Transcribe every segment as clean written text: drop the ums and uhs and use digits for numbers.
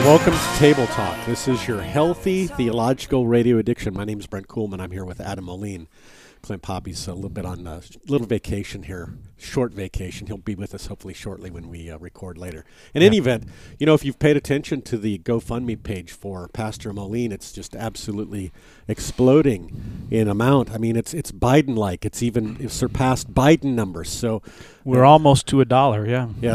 Welcome to Table Talk. This is your healthy theological radio addiction. My name is Brent Kuhlman. I'm here with Adam Moline. Clint Poppy's a little bit on a little vacation here, short vacation. He'll be with us hopefully shortly when we record later. In any event, you know, if you've paid attention to the GoFundMe page for Pastor Moline, it's just absolutely exploding in amount. I mean, it's Biden-like. It's surpassed Biden numbers. So we're almost to $1. Yeah. Yeah.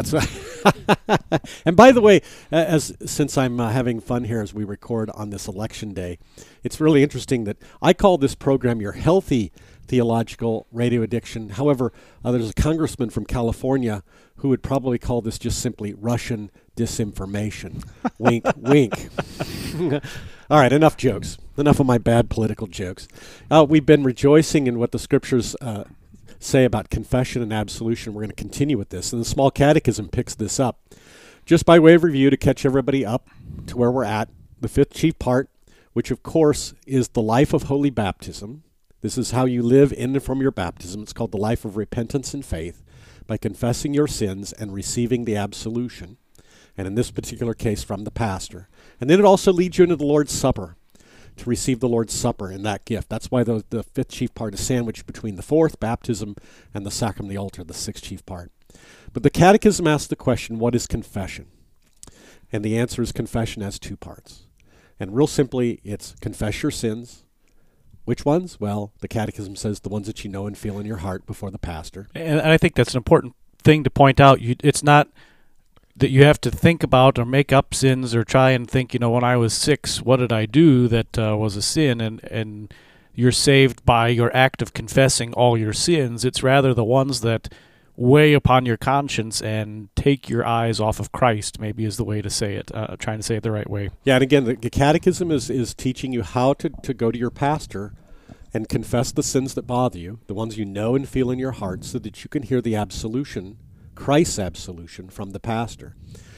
And by the way, since I'm having fun here as we record on this election day, it's really interesting that I call this program your healthy theological radio addiction. However, there's a congressman from California who would probably call this just simply Russian disinformation. Wink, wink. All right, enough jokes. Enough of my bad political jokes. We've been rejoicing in what the scriptures say about confession and absolution. We're going to continue with this. And the Small Catechism picks this up. Just by way of review, to catch everybody up to where we're at, the fifth chief part, which of course is the life of holy baptism. This is how you live in and from your baptism. It's called the life of repentance and faith, by confessing your sins and receiving the absolution, and in this particular case from the pastor. And then it also leads you into the Lord's Supper, to receive the Lord's Supper in that gift. That's why the fifth chief part is sandwiched between the fourth, baptism, and the sacrament of the altar, the sixth chief part. But the Catechism asks the question, what is confession? And the answer is confession has two parts. And real simply, it's confess your sins. Which ones? Well, the Catechism says the ones that you know and feel in your heart before the pastor. And I think that's an important thing to point out. It's not that you have to think about or make up sins or try and think, when I was 6, what did I do that was a sin? And you're saved by your act of confessing all your sins. It's rather the ones that weigh upon your conscience and take your eyes off of Christ, maybe is the way to say it, trying to say it the right way. Yeah, and again, the Catechism is teaching you how to go to your pastor and confess the sins that bother you, the ones you know and feel in your heart, so that you can hear the absolution, Christ's absolution from the pastor.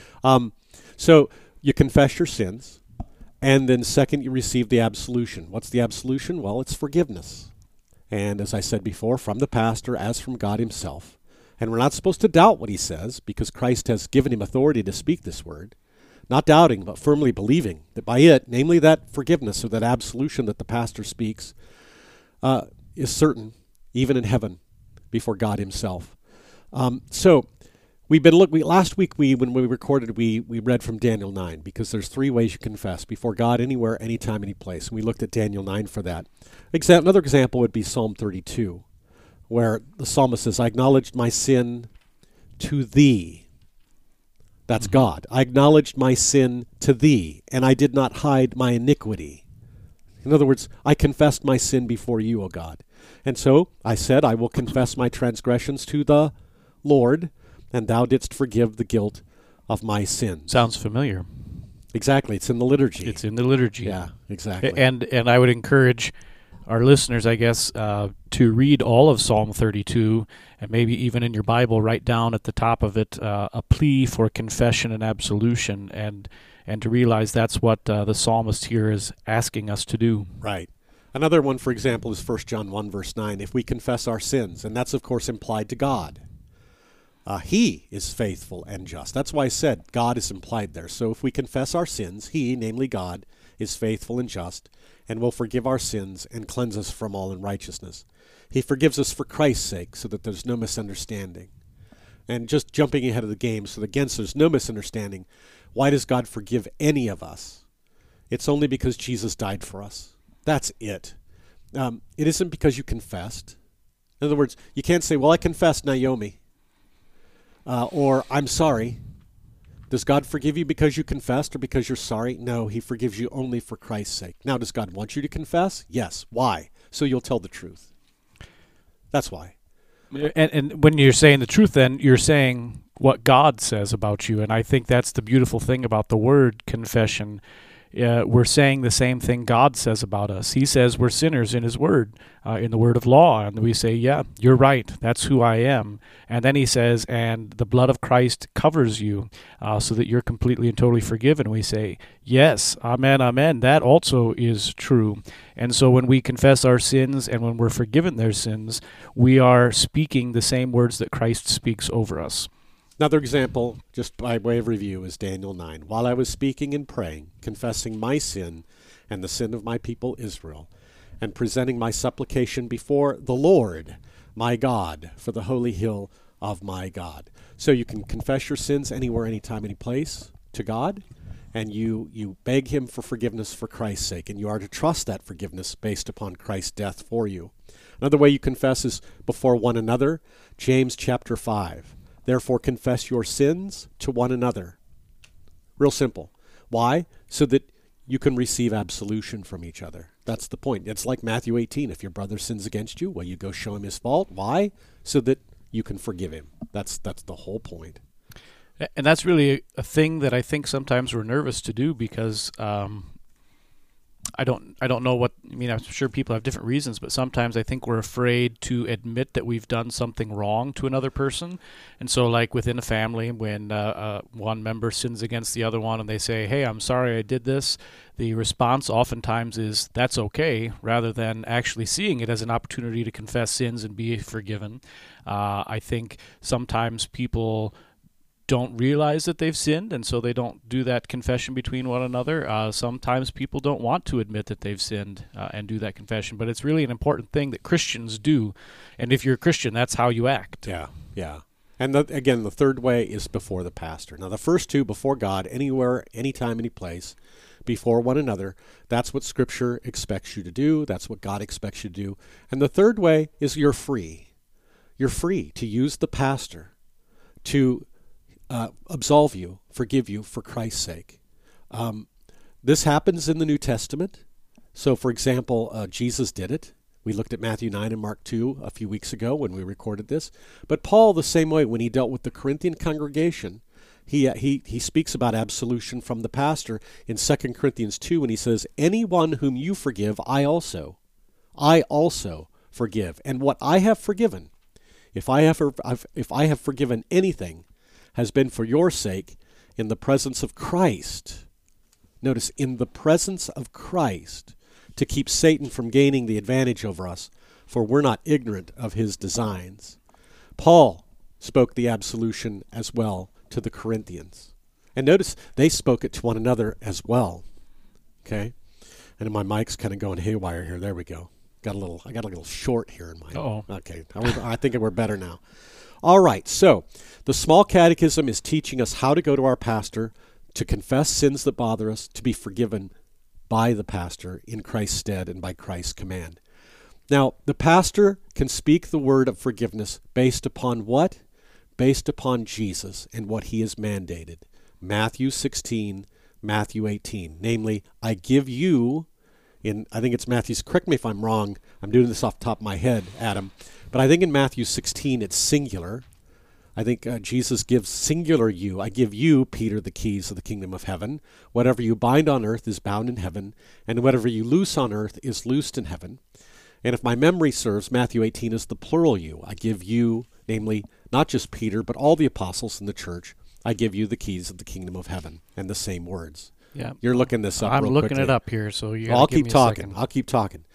So you confess your sins, and then second, you receive the absolution. What's the absolution? Well, it's forgiveness. And as I said before, from the pastor as from God himself. And we're not supposed to doubt what he says, because Christ has given him authority to speak this word. Not doubting, but firmly believing that by it, namely that forgiveness or that absolution that the pastor speaks, is certain, even in heaven, before God himself. So we've been last week when we recorded, we read from Daniel 9, because there's 3 ways you confess before God, anywhere, anytime, any place. And we looked at Daniel 9 for that. Another example would be Psalm 32. Where the psalmist says, I acknowledged my sin to thee. That's God. I acknowledged my sin to thee, and I did not hide my iniquity. In other words, I confessed my sin before you, O God. And so I said, I will confess my transgressions to the Lord, and thou didst forgive the guilt of my sins. Sounds familiar. Exactly. It's in the liturgy. It's in the liturgy. Yeah, exactly. And I would encourage our listeners, I guess, to read all of Psalm 32, and maybe even in your Bible, write down at the top of it a plea for confession and absolution, and to realize that's what the psalmist here is asking us to do. Right. Another one, for example, is 1 John 1, verse 9. If we confess our sins, and that's, of course, implied to God. He is faithful and just. That's why I said God is implied there. So if we confess our sins, he, namely God, is faithful and just, and will forgive our sins and cleanse us from all unrighteousness. He forgives us for Christ's sake, so that there's no misunderstanding. And just jumping ahead of the game, so that again, so there's no misunderstanding, why does God forgive any of us? It's only because Jesus died for us. That's it. It isn't because you confessed. In other words, you can't say, well, I confessed, Naomi, or I'm sorry. Does God forgive you because you confessed or because you're sorry? No, he forgives you only for Christ's sake. Now, does God want you to confess? Yes. Why? So you'll tell the truth. That's why. And when you're saying the truth, then you're saying what God says about you. And I think that's the beautiful thing about the word confession. We're saying the same thing God says about us. He says we're sinners in his word, in the word of law. And we say, yeah, you're right. That's who I am. And then he says, and the blood of Christ covers you so that you're completely and totally forgiven. We say, yes, amen, amen. That also is true. And so when we confess our sins and when we're forgiven their sins, we are speaking the same words that Christ speaks over us. Another example, just by way of review, is Daniel 9. While I was speaking and praying, confessing my sin and the sin of my people Israel, and presenting my supplication before the Lord, my God, for the holy hill of my God. So you can confess your sins anywhere, anytime, any place to God, and you beg him for forgiveness for Christ's sake, and you are to trust that forgiveness based upon Christ's death for you. Another way you confess is before one another. James chapter 5. Therefore confess your sins to one another. Real simple. Why? So that you can receive absolution from each other. That's the point. It's like Matthew 18. If your brother sins against you, well, you go show him his fault. Why? So that you can forgive him. That's the whole point. And that's really a thing that I think sometimes we're nervous to do because I don't know what, I mean, I'm sure people have different reasons, but sometimes I think we're afraid to admit that we've done something wrong to another person. And so like within a family, when one member sins against the other one and they say, hey, I'm sorry I did this, the response oftentimes is, that's okay, rather than actually seeing it as an opportunity to confess sins and be forgiven. I think sometimes people don't realize that they've sinned, and so they don't do that confession between one another. Sometimes people don't want to admit that they've sinned and do that confession, but it's really an important thing that Christians do, and if you're a Christian, that's how you act. Yeah. And again, the third way is before the pastor. Now, the first two, before God, anywhere, anytime, any place, before one another, that's what Scripture expects you to do. That's what God expects you to do. And the third way is you're free. You're free to use the pastor to absolve you, forgive you for Christ's sake. This happens in the New Testament. So, for example, Jesus did it. We looked at Matthew 9 and Mark 2 a few weeks ago when we recorded this. But Paul, the same way, when he dealt with the Corinthian congregation, he speaks about absolution from the pastor in 2 Corinthians 2 when he says, anyone whom you forgive, I also forgive. And what I have forgiven, if I have forgiven anything, has been for your sake in the presence of Christ. Notice, in the presence of Christ, to keep Satan from gaining the advantage over us, for we're not ignorant of his designs. Paul spoke the absolution as well to the Corinthians. And notice, they spoke it to one another as well. Okay? And my mic's kind of going haywire here. There we go. I got a little short here in my... Uh-oh. Okay. I think we're better now. All right, so the Small Catechism is teaching us how to go to our pastor, to confess sins that bother us, to be forgiven by the pastor in Christ's stead and by Christ's command. Now, the pastor can speak the word of forgiveness based upon what? Based upon Jesus and what he has mandated. Matthew 16, Matthew 18. Namely, I give you, I think it's Matthew's, correct me if I'm wrong, I'm doing this off the top of my head, Adam, but I think in Matthew 16 it's singular. I think Jesus gives singular you. I give you, Peter, the keys of the kingdom of heaven. Whatever you bind on earth is bound in heaven, and whatever you loose on earth is loosed in heaven. And if my memory serves, Matthew 18 is the plural you. I give you, namely, not just Peter, but all the apostles in the church, I give you the keys of the kingdom of heaven, and the same words. Yeah, You're looking this up I'm real looking quickly. it up here, so you I'll give keep me a talking. second. I'll keep talking.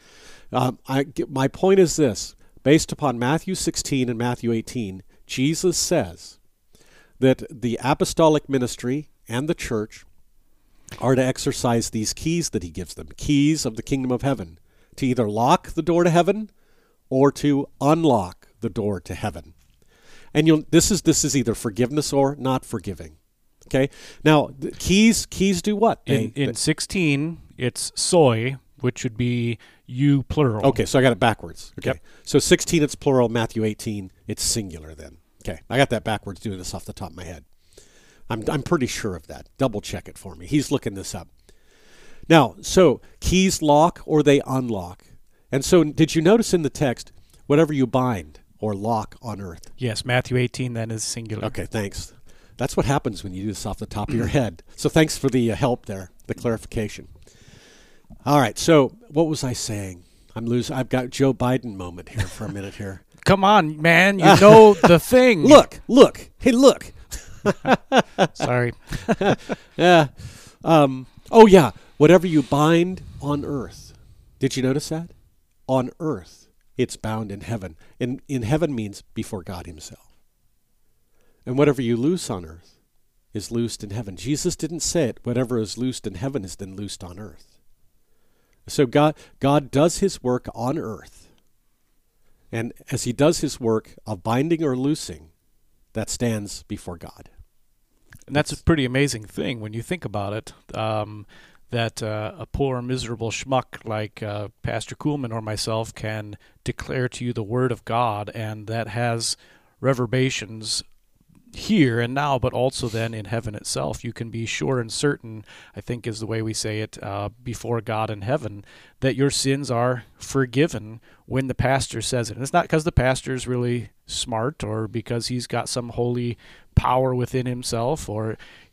My point is this. Based upon Matthew 16 and Matthew 18, Jesus says that the apostolic ministry and the church are to exercise these keys that he gives them, keys of the kingdom of heaven, to either lock the door to heaven or to unlock the door to heaven. And this is either forgiveness or not forgiving. Okay? Now, the keys do what? In 16, it's soy, which would be you plural. Okay, so I got it backwards. Okay. Yep. So 16 it's plural, Matthew 18 it's singular then. Okay. I got that backwards doing this off the top of my head. I'm pretty sure of that. Double check it for me. He's looking this up. Now, so keys lock or they unlock. And so did you notice in the text, whatever you bind or lock on earth? Yes, Matthew 18 then is singular. Okay, thanks. That's what happens when you do this off the top of your head. So thanks for the help there, the clarification. All right, so what was I saying? I've got Joe Biden moment here for a minute here. Come on, man, you know the thing. Look. Hey, look. Sorry. Yeah. Oh, yeah. Whatever you bind on earth. Did you notice that? On earth, it's bound in heaven. And in heaven means before God himself. And whatever you loose on earth is loosed in heaven. Jesus didn't say it, whatever is loosed in heaven is then loosed on earth. So God does his work on earth. And as he does his work of binding or loosing, that stands before God. And that's a pretty amazing thing when you think about it, that a poor, miserable schmuck like Pastor Kuhlman or myself can declare to you the Word of God, and that has reverberations here and now, but also then in heaven itself. You can be sure and certain, I think is the way we say it, before God in heaven, that your sins are forgiven when the pastor says it. And it's not because the pastor is really smart or because he's got some holy power within himself, or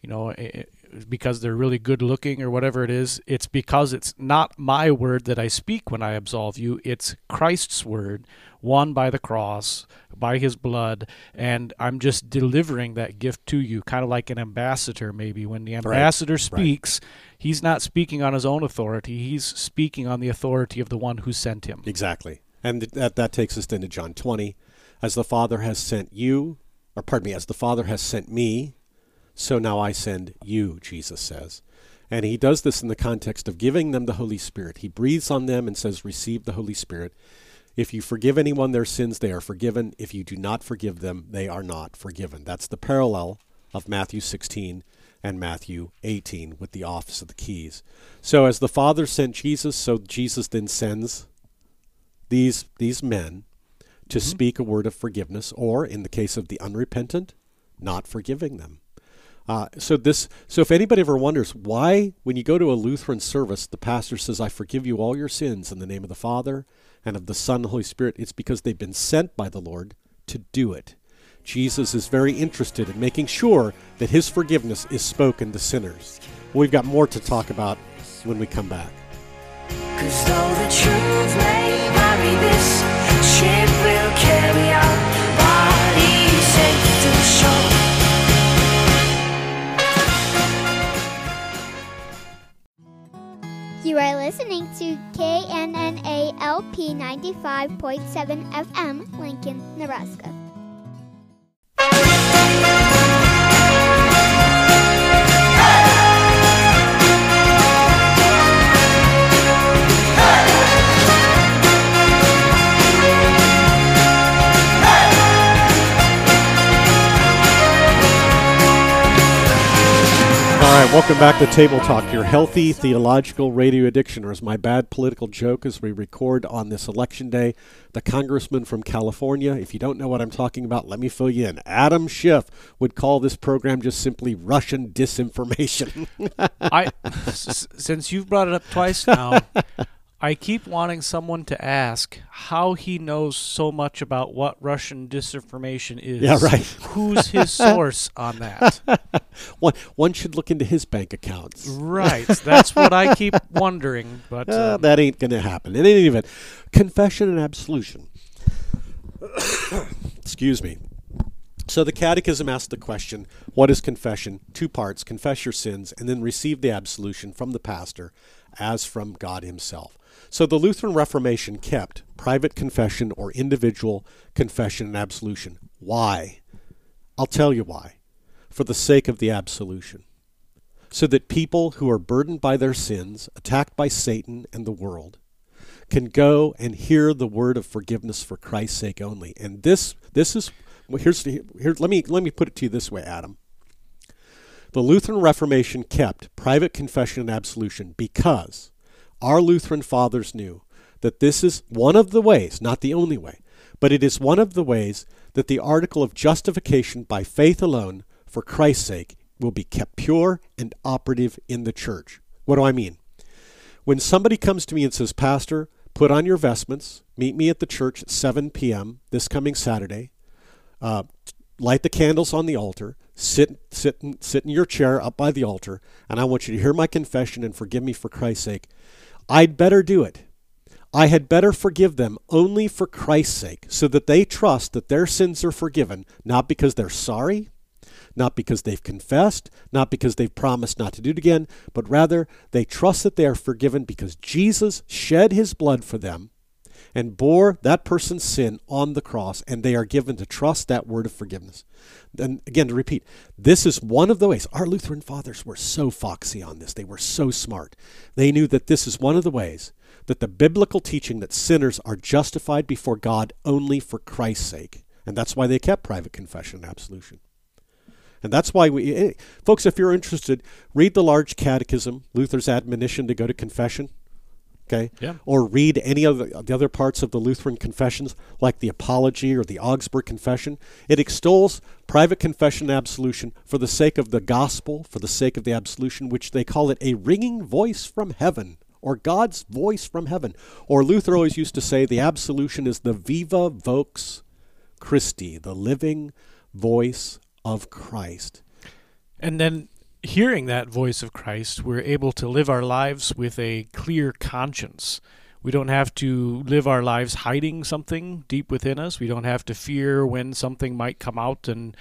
because they're really good looking or whatever it is. It's because it's not my word that I speak when I absolve you. It's Christ's word, won by the cross, by his blood, and I'm just delivering that gift to you, kind of like an ambassador maybe. When the ambassador speaks, he's not speaking on his own authority. He's speaking on the authority of the one who sent him. Exactly. And that takes us into John 20. As the Father has sent you, as the Father has sent me, so now I send you, Jesus says. And he does this in the context of giving them the Holy Spirit. He breathes on them and says, receive the Holy Spirit. If you forgive anyone their sins, they are forgiven. If you do not forgive them, they are not forgiven. That's the parallel of Matthew 16 and Matthew 18 with the office of the keys. So as the Father sent Jesus, so Jesus then sends these men to speak a word of forgiveness, or in the case of the unrepentant, not forgiving them. So if anybody ever wonders why, when you go to a Lutheran service, the pastor says, I forgive you all your sins in the name of the Father and of the Son and the Holy Spirit, it's because they've been sent by the Lord to do it. Jesus is very interested in making sure that his forgiveness is spoken to sinners. We've got more to talk about when we come back. 'Cause though the truth may vary, this ship will carry our bodies safe to shore. You are listening to KNNA LP 95.7 FM, Lincoln, Nebraska. All right, welcome back to Table Talk, your healthy theological radio addiction, or as my bad political joke as we record on this election day, the congressman from California. If you don't know what I'm talking about, let me fill you in. Adam Schiff would call this program just simply Russian disinformation. Since you've brought it up twice now, I keep wanting someone to ask how he knows so much about what Russian disinformation is. Yeah, right. Who's his source on that? One should look into his bank accounts. Right. That's what I keep wondering. But that ain't going to happen. In any event, confession and absolution. Excuse me. So the Catechism asks the question, what is confession? 2 parts, confess your sins, and then receive the absolution from the pastor as from God himself. So the Lutheran Reformation kept private confession or individual confession and absolution. Why? I'll tell you why. For the sake of the absolution. So that people who are burdened by their sins, attacked by Satan and the world, can go and hear the word of forgiveness for Christ's sake only. And this is, let me put it to you this way, Adam. The Lutheran Reformation kept private confession and absolution because our Lutheran fathers knew that this is one of the ways, not the only way, but it is one of the ways that the article of justification by faith alone for Christ's sake will be kept pure and operative in the church. What do I mean? When somebody comes to me and says, Pastor, put on your vestments, meet me at the church at 7 p.m. this coming Saturday, light the candles on the altar, sit in your chair up by the altar, and I want you to hear my confession and forgive me for Christ's sake, I'd better do it. I had better forgive them only for Christ's sake, so that they trust that their sins are forgiven, not because they're sorry, not because they've confessed, not because they've promised not to do it again, but rather they trust that they are forgiven because Jesus shed his blood for them, and bore that person's sin on the cross, and they are given to trust that word of forgiveness. And again, to repeat, this is one of the ways. Our Lutheran fathers were so foxy on this. They were so smart. They knew that this is one of the ways that the biblical teaching that sinners are justified before God only for Christ's sake. And that's why they kept private confession and absolution. And that's why folks, if you're interested, read the Large Catechism, Luther's admonition to go to confession. Okay? Yeah. Or read any of the other parts of the Lutheran confessions, like the Apology or the Augsburg Confession. It extols private confession and absolution for the sake of the gospel, for the sake of the absolution, which they call it a ringing voice from heaven, or God's voice from heaven. Or Luther always used to say the absolution is the viva vox Christi, the living voice of Christ. And then hearing that voice of Christ, we're able to live our lives with a clear conscience. We don't have to live our lives hiding something deep within us. We don't have to fear when something might come out and,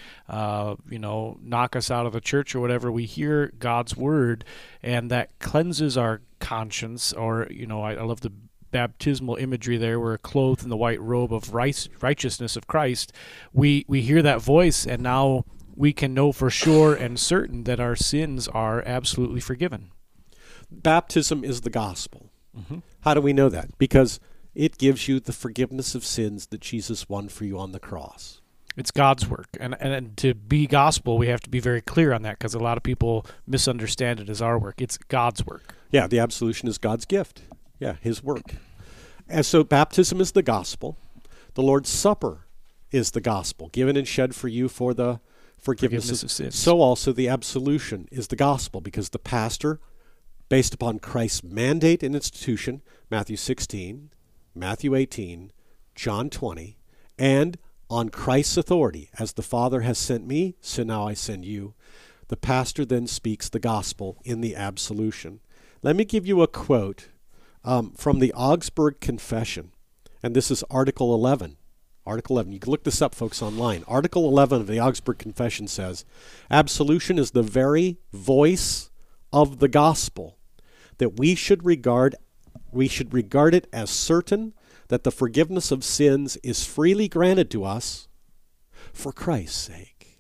knock us out of the church or whatever. We hear God's word, and that cleanses our conscience. Or, I love the baptismal imagery there. We're clothed in the white robe of righteousness of Christ. We hear that voice, and now we can know for sure and certain that our sins are absolutely forgiven. Baptism is the gospel. Mm-hmm. How do we know that? Because it gives you the forgiveness of sins that Jesus won for you on the cross. It's God's work. And to be gospel, we have to be very clear on that, because a lot of people misunderstand it as our work. It's God's work. Yeah, the absolution is God's gift. Yeah, his work. And so baptism is the gospel. The Lord's Supper is the gospel, given and shed for you for the forgiveness of sins. So also the absolution is the gospel, because the pastor, based upon Christ's mandate and institution, Matthew 16, Matthew 18, John 20, and on Christ's authority, as the Father has sent me, so now I send you, the pastor then speaks the gospel in the absolution. Let me give you a quote from the Augsburg Confession, and this is Article 11. Article 11. You can look this up, folks, online. Article 11 of the Augsburg Confession says, absolution is the very voice of the gospel, that we should regard it as certain that the forgiveness of sins is freely granted to us for Christ's sake.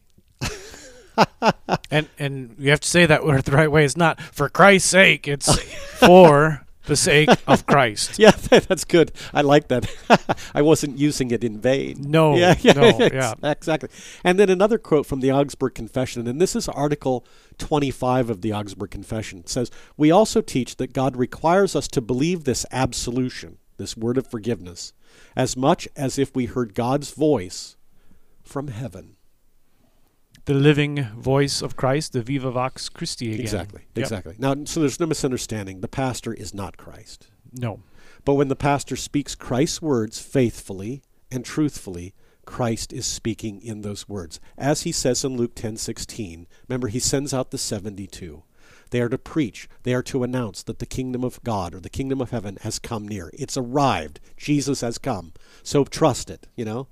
And you have to say that word the right way. It's not for Christ's sake. It's for the sake of Christ. Yeah, that's good. I like that. I wasn't using it in vain. No, yeah. Exactly. And then another quote from the Augsburg Confession, and this is Article 25 of the Augsburg Confession. It says, we also teach that God requires us to believe this absolution, this word of forgiveness, as much as if we heard God's voice from heaven. The living voice of Christ, the viva vox Christi again. Exactly. Now, so there's no misunderstanding. The pastor is not Christ. No. But when the pastor speaks Christ's words faithfully and truthfully, Christ is speaking in those words. As he says in Luke 10:16, remember, he sends out the 72. They are to preach. They are to announce that the kingdom of God, or the kingdom of heaven, has come near. It's arrived. Jesus has come. So trust it,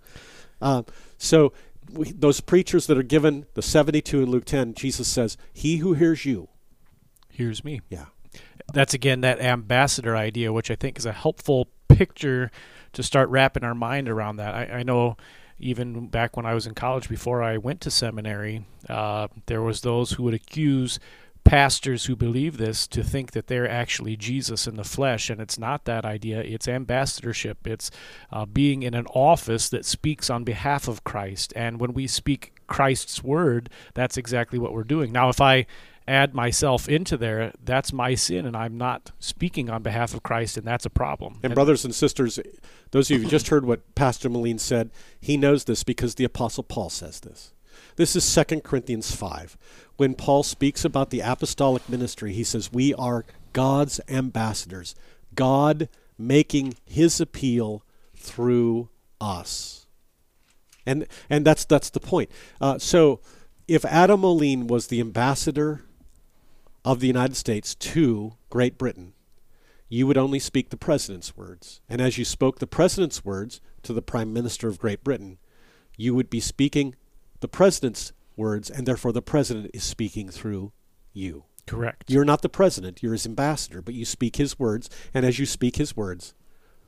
those preachers that are given the 72 in Luke 10, Jesus says, he who hears you hears me. Yeah. That's, again, that ambassador idea, which I think is a helpful picture to start wrapping our mind around that. I know even back when I was in college, before I went to seminary, there was those who would accuse pastors who believe this to think that they're actually Jesus in the flesh, and it's not that idea. It's ambassadorship. It's being in an office that speaks on behalf of Christ, and when we speak Christ's word, that's exactly what we're doing. Now, if I add myself into there, that's my sin, and I'm not speaking on behalf of Christ, and that's a problem. And brothers and sisters, those of you who just heard what Pastor Moline said, he knows this because the Apostle Paul says this. This is 2 Corinthians 5. When Paul speaks about the apostolic ministry, he says, we are God's ambassadors, God making his appeal through us. And that's the point. So if Adam Moline was the ambassador of the United States to Great Britain, you would only speak the president's words. And as you spoke the president's words to the Prime Minister of Great Britain, you would be speaking the president's words, and therefore the president is speaking through you. Correct. You're not the president, you're his ambassador, but you speak his words, and as you speak his words,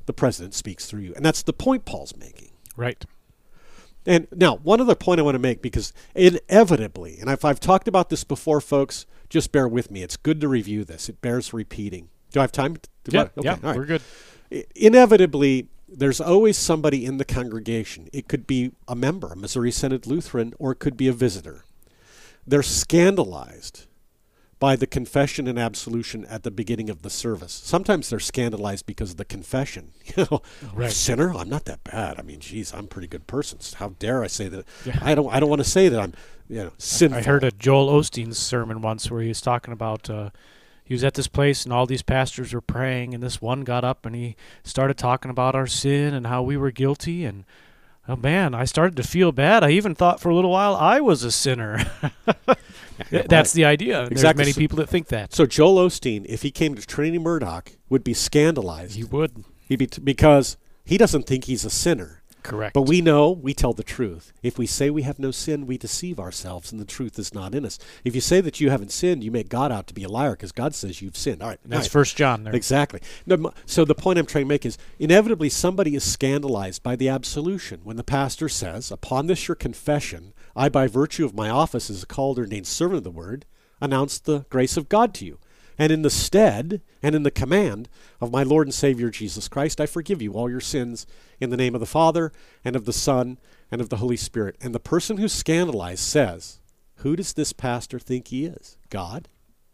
the president speaks through you. And that's the point Paul's making. Right. And now, one other point I want to make, because inevitably, and if I've talked about this before, folks, just bear with me. It's good to review this. It bears repeating. Do I have time? Yeah, Okay, all right. we're good. Inevitably, there's always somebody in the congregation. It could be a member, a Missouri Synod Lutheran, or it could be a visitor. They're scandalized by the confession and absolution at the beginning of the service. Sometimes they're scandalized because of the confession. Right. Sinner, I'm not that bad. I mean, geez, I'm a pretty good person. How dare I say that? Yeah. I don't want to say that I'm, sinful. I heard a Joel Osteen's sermon once where he was talking about he was at this place and all these pastors were praying, and this one got up and he started talking about our sin and how we were guilty, and oh man, I started to feel bad. I even thought for a little while I was a sinner. That's the idea. Exactly. There's many people that think that. So Joel Osteen, if he came to Trinity Murdoch, would be scandalized. He would. Because he doesn't think he's a sinner. Correct. But we know, we tell the truth. If we say we have no sin, we deceive ourselves, and the truth is not in us. If you say that you haven't sinned, you make God out to be a liar, because God says you've sinned. All right. That's 1 John there. Exactly. No, so the point I'm trying to make is, inevitably somebody is scandalized by the absolution when the pastor says, upon this your confession, I, by virtue of my office as a called or ordained servant of the word, announce the grace of God to you. And in the stead and in the command of my Lord and Savior Jesus Christ, I forgive you all your sins in the name of the Father and of the Son and of the Holy Spirit. And the person who's scandalized says, who does this pastor think he is? God?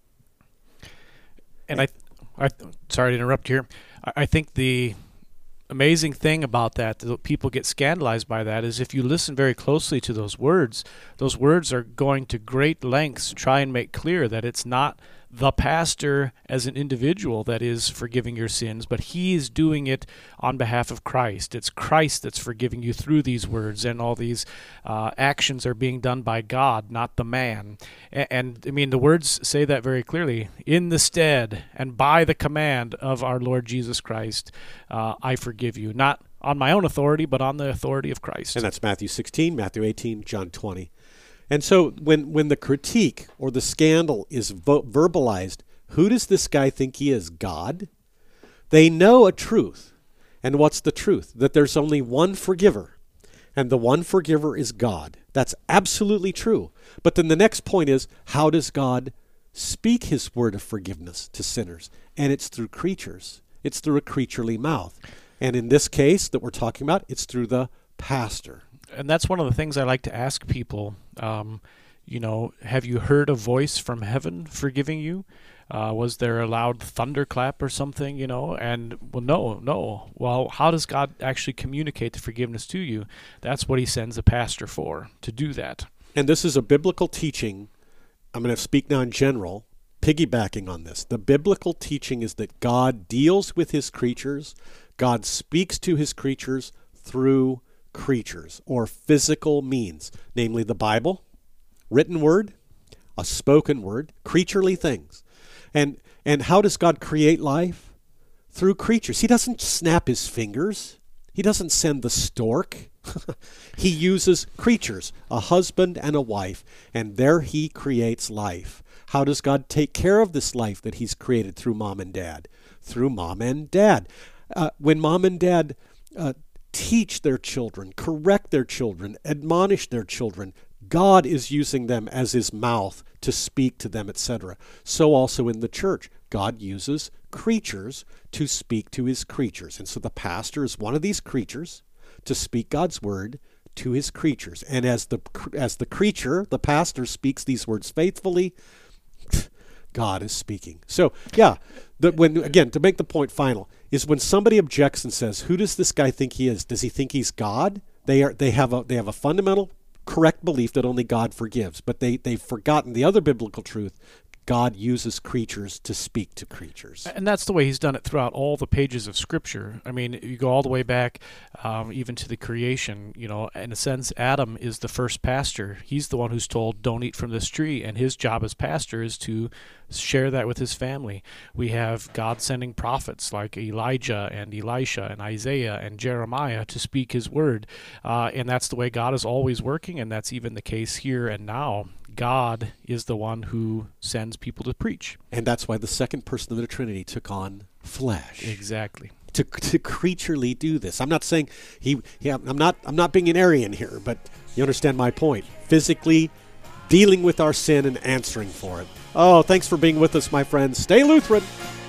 And I sorry to interrupt here. I think the amazing thing about that people get scandalized by that, is if you listen very closely to those words are going to great lengths to try and make clear that it's not the pastor as an individual that is forgiving your sins, but he is doing it on behalf of Christ. It's Christ that's forgiving you through these words, and all these actions are being done by God, not the man. And I mean, the words say that very clearly. In the stead and by the command of our Lord Jesus Christ, I forgive you. Not on my own authority, but on the authority of Christ. And that's Matthew 16, Matthew 18, John 20. And so when the critique or the scandal is verbalized, who does this guy think he is? God? They know a truth. And what's the truth? That there's only one forgiver, and the one forgiver is God. That's absolutely true. But then the next point is, how does God speak his word of forgiveness to sinners? And it's through creatures. It's through a creaturely mouth. And in this case that we're talking about, it's through the pastor. And that's one of the things I like to ask people. Have you heard a voice from heaven forgiving you? Was there a loud thunderclap or something, And, well, no. Well, how does God actually communicate the forgiveness to you? That's what he sends a pastor for, to do that. And this is a biblical teaching. I'm going to speak now in general, piggybacking on this. The biblical teaching is that God deals with his creatures. God speaks to his creatures through creatures or physical means, namely the Bible, written word, a spoken word, creaturely things. And how does God create life? Through creatures. He doesn't snap his fingers. He doesn't send the stork. He uses creatures, a husband and a wife, and there he creates life. How does God take care of this life that he's created through mom and dad? Through mom and dad. When mom and dad teach their children, correct their children, admonish their children, God is using them as his mouth to speak to them, etc. So also in the church, God uses creatures to speak to his creatures. And so the pastor is one of these creatures to speak God's word to his creatures. And as the creature, the pastor, speaks these words faithfully, God is speaking. So, yeah, to make the point final, is when somebody objects and says, who does this guy think he is? Does he think he's God? They have a fundamental correct belief that only God forgives, but they've forgotten the other biblical truth. God uses creatures to speak to creatures. And that's the way he's done it throughout all the pages of Scripture. I mean, you go all the way back even to the creation. In a sense, Adam is the first pastor. He's the one who's told, don't eat from this tree, and his job as pastor is to share that with his family. We have God sending prophets like Elijah and Elisha and Isaiah and Jeremiah to speak his word. And that's the way God is always working, and that's even the case here and now. God is the one who sends people to preach. And that's why the second person of the Trinity took on flesh. Exactly. to creaturely do this. I'm not saying I'm not being an Arian here, but you understand my point. Physically dealing with our sin and answering for it. Oh, thanks for being with us, my friends. Stay Lutheran.